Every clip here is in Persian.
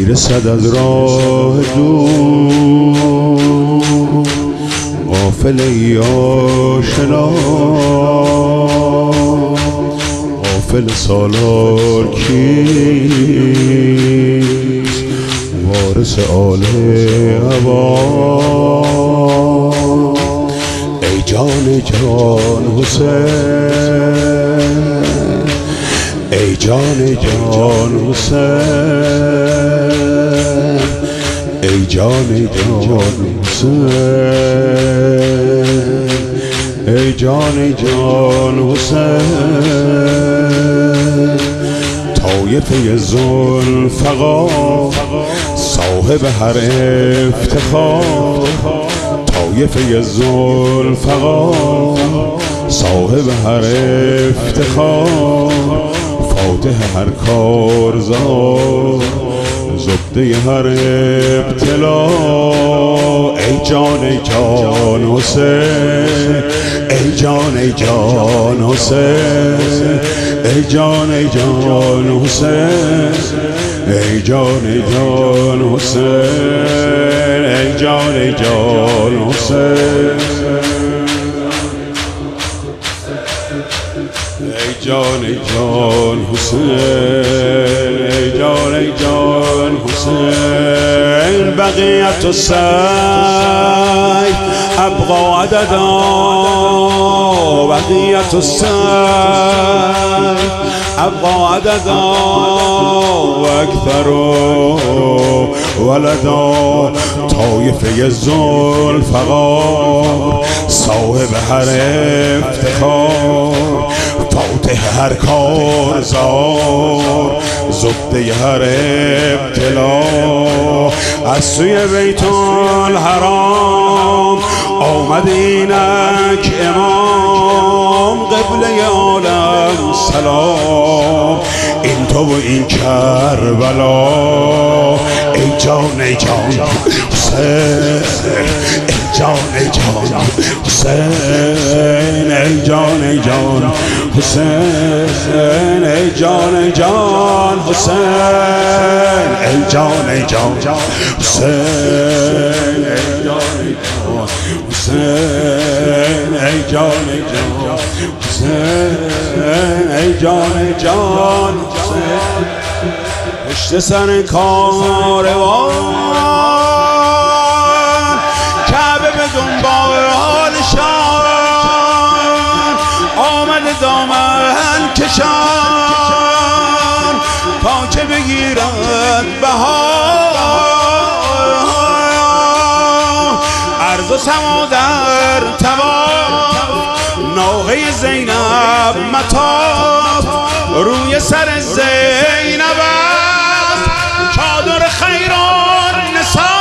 میرسد از راه دور غافل ای آشنا، غافل سالار کیست وارث آل هوا. ای جان جان حسین، ای جان جان حسین، ای جان جان حسین، ای جان جان حسین. طایفه ذوالفقار صاحب هر افتخار، طایفه ذوالفقار صاحب هر افتخار، فاتح هر کارزار زبده هر ابتلا. ای جان جان حسین، ای جان جان حسین، ای جان جان حسین، ای جان جان حسین، ای جان جان حسین، ای جان جان حسین، ای جان جان حسین. بقیت السیف ابقى عددا، بقیت السیف ابقى عددا و اکثر ولدا. طایفه ذوالفقار صاحب هر افتخار، فاتح هر کارزار زبده هر ابتلا. از سوی بیت الحرام آمد اینک امام، قبله عالم سلام، این تو و این کربلا. ای جان ای جان حسین، ای جان ای جان حسین، ای جان ای جان حسین، ای جان ای جان حسین، ای جان ای جان حسین، ای جان ای جان حسین، ای جان ای جان حسین، ای جان ای جان حسین. پشت سر کاروان کعبه به دنبالشان، آمد دامن کشان تا که بگیرد بهار. عرض و سما در طواف، ناقه زینب مطاف، روی سر زینب است چادر خیران نسا.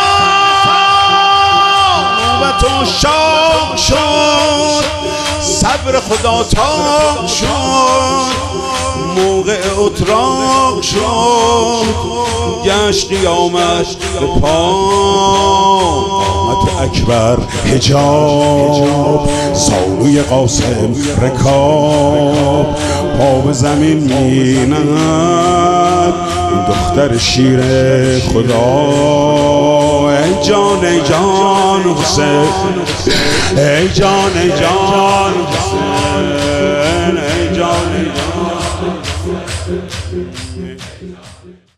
نوبت و شاق شد، صبر خدا تاق شد، موقع اتراق شد، گشت قیامت به پا. قامت اکبر حجاب، زانوی قاسم رکاب، پا به زمین مینهد دختر شیر خدا. ای جان ای جان حسین، ای جان ای جان حسین، ای جان ای جان